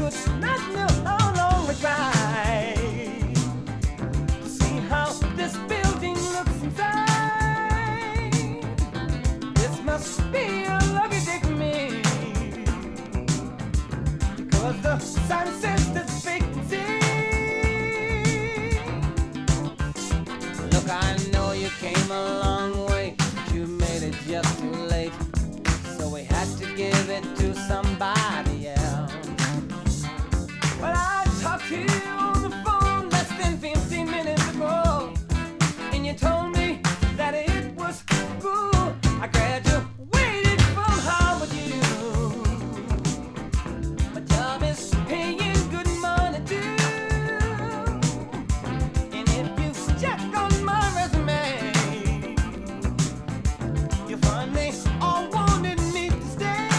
could not know how long we tried to see how this building looks inside. This must be a lucky day for me, because the sun says this vacancy. Look, I know you came a long way, but you made it just too late. So we had to give it to somebody else. Well, I talked to you on the phone less than 15 minutes ago, and you told me that it was cool. I graduated from Harvard U. My job is paying good money too. And if you check on my resume, you'll find they all wanted me to stay.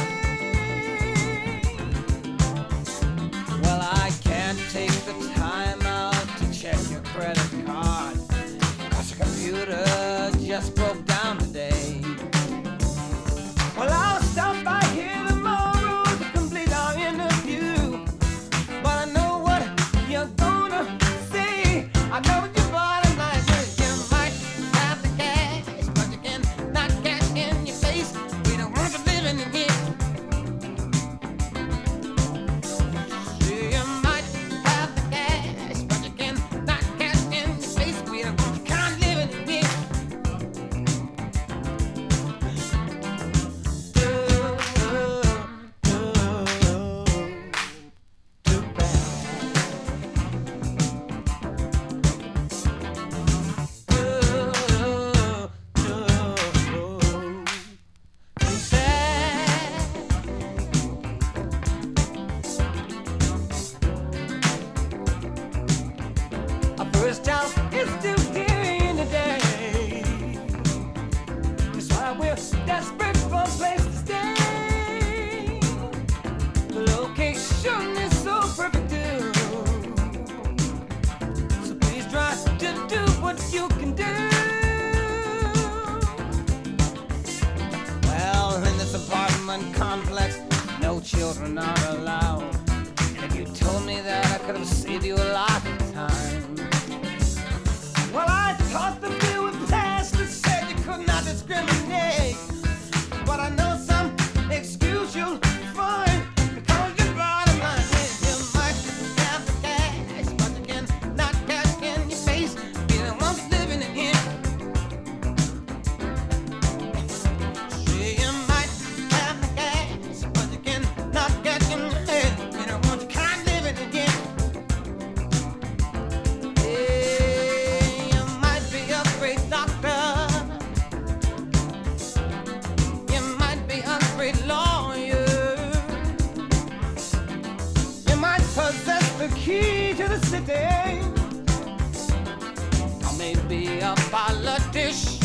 Well, I can't take the time out to check your credit card, 'cause your computer just broke down today. Well, I'll stop by here tomorrow to complete our interview, but I know what you're gonna say. I know what your bottom line is. You might have the cash, but you cannot cash in your face. We don't want you living in here. You might have the cash, but you cannot cash in your face. We don't want you kind of living in here. Too bad. Too sad. Our first house is still here today. That's why we're desperate for a place to stay. The location is so perfect too. So please try to do what you can do. Well, in this apartment complex, no children are allowed. And if you told me that, I could have saved you a lot of time. Well, I thought the bill was passed that said you could not discriminate, but I know some excuse you'll find, because your bottom line is you might have the cash, but you cannot cash in your face. You don't want you living in here. See, you might have the cash, but you cannot cash in your head. You don't want you kind of living in here. You might be a great doctor. You might be a great lawyer. You might possess the key to the city. Or maybe a politician.